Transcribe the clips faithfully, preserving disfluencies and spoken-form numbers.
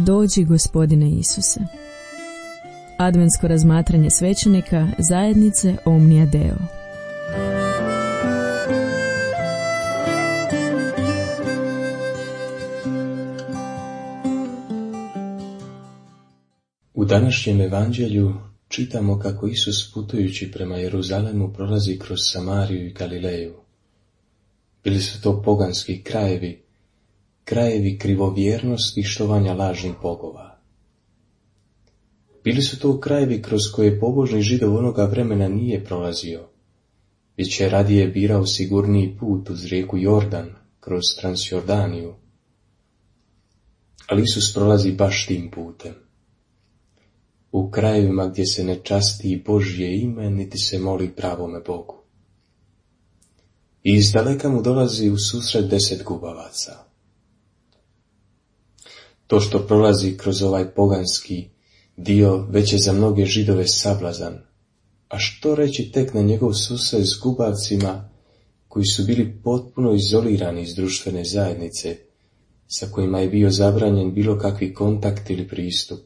Dođi, Gospodine Isuse. Adventsko razmatranje svećenika zajednice Omnia Deo. U današnjem evanđelju čitamo kako Isus putujući prema Jeruzalemu prolazi kroz Samariju i Galileju. Bili su to poganski krajevi, krajevi krivovjernosti i štovanja lažnih bogova. Bili su to krajevi kroz koje pobožni Židov onoga vremena nije prolazio, već je radije birao sigurniji put uz rijeku Jordan, kroz Transjordaniju. Ali Isus prolazi baš tim putem. U krajevima gdje se ne časti Božje ime, niti se moli pravome Bogu. I izdaleka mu dolazi u susret deset gubavaca. To što prolazi kroz ovaj poganski dio već je za mnoge Židove sablazan, a što reći tek na njegov susret s gubavcima koji su bili potpuno izolirani iz društvene zajednice, sa kojima je bio zabranjen bilo kakvi kontakt ili pristup.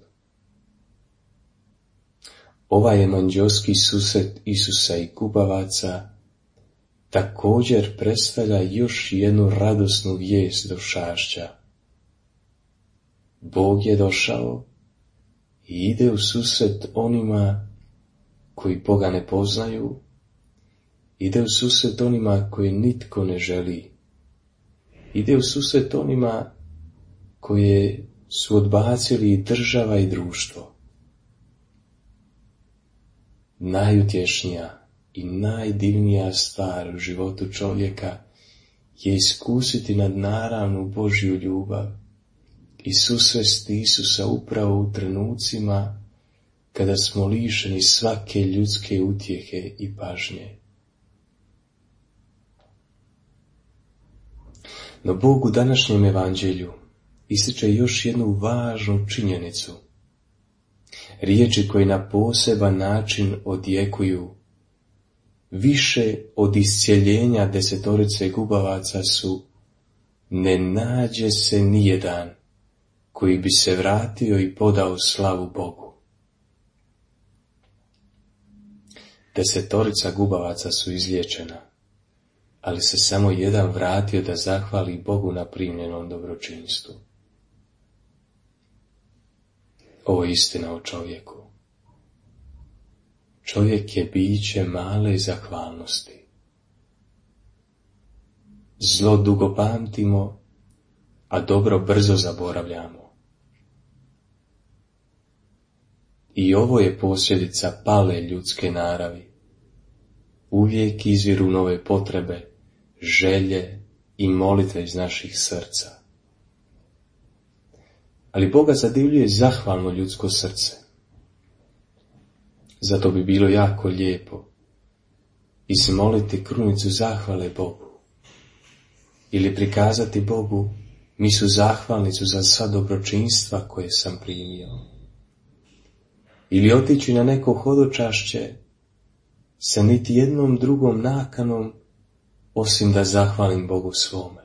Ovaj evanđeoski susret Isusa i gubavaca također predstavlja još jednu radosnu vijest došašća. Bog je došao i ide u susret onima koji Boga ne poznaju, ide u susret onima koje nitko ne želi, ide u susret onima koje su odbacili i država i društvo. Najutješnija i najdivnija stvar u životu čovjeka je iskusiti nadnaravnu Božju ljubav i susresti Isusa upravo u trenucima kada smo lišeni svake ljudske utjehe i pažnje. No Bog u današnjem evanđelju ističe još jednu važnu činjenicu. Riječi koje na poseban način odjekuju više od iscjeljenja desetorice gubavaca su: ne nađe se nijedan koji bi se vratio i podao slavu Bogu. Desetorica gubavaca su izliječena, ali se samo jedan vratio da zahvali Bogu na primljenom dobročinstvu. Ovo je istina o čovjeku. Čovjek je biće male zahvalnosti. Zlo dugo pamtimo, a dobro brzo zaboravljamo. I ovo je posljedica pale ljudske naravi. Uvijek izviru nove potrebe, želje i molitve iz naših srca. Ali Boga zadivljuje zahvalno ljudsko srce. Zato bi bilo jako lijepo izmoliti krunicu zahvale Bogu ili prikazati Bogu misu zahvalnicu za sva dobročinstva koje sam primio. Ili otići na neko hodočašće sa niti jednom drugom nakanom osim da zahvalim Bogu svome.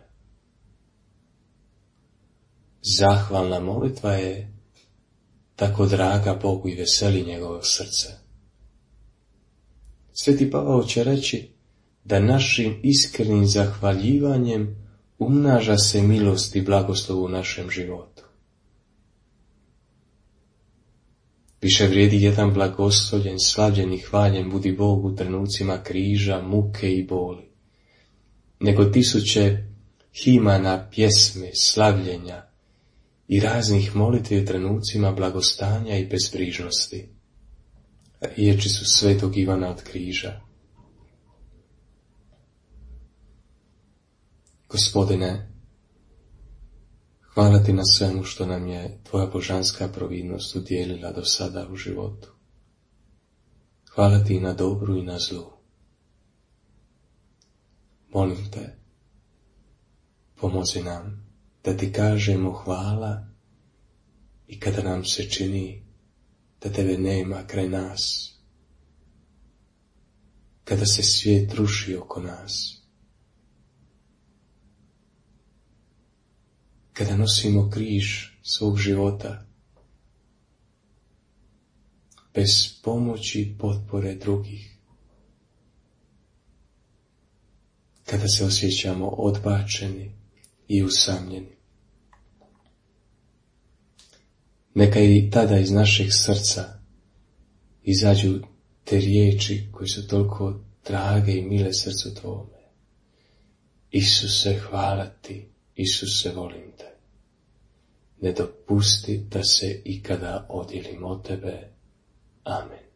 Zahvalna molitva je tako draga Bogu i veseli njegovo srce. Sveti Pavao će reći da našim iskrenim zahvaljivanjem umnaža se milost i blagoslov u našem životu. Više vrijedi jedan blagoslovljen, slavljen i hvaljen budi Bog u trenucima križa, muke i boli, nego tisuće himana, pjesme, slavljenja i raznih molitvi u trenucima blagostanja i bezbrižnosti. Riječi su svetog Ivana od križa. Gospodine, hvala ti na svemu što nam je tvoja božanska providnost udjelila do sada u životu. Hvala ti i na dobru i na zlu. Molim te, pomozi nam da ti kažemo hvala i kada nam se čini da tebe nema kraj nas, kada se svijet ruši oko nas, kada nosimo križ svog života, bez pomoći i potpore drugih. Kada se osjećamo odbačeni i usamljeni. Neka i tada iz našeg srca izađu te riječi koje su toliko drage i mile srcu tvome. Isuse, hvala ti, Isuse, volim te. Ne dopusti da se ikada odijelim od tebe. Amen.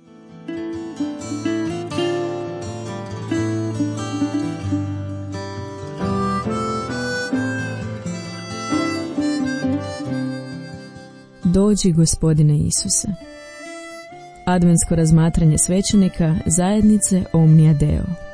Dođi, Gospodine Isuse. Adventsko razmatranje svećenika zajednice Omnia Deo.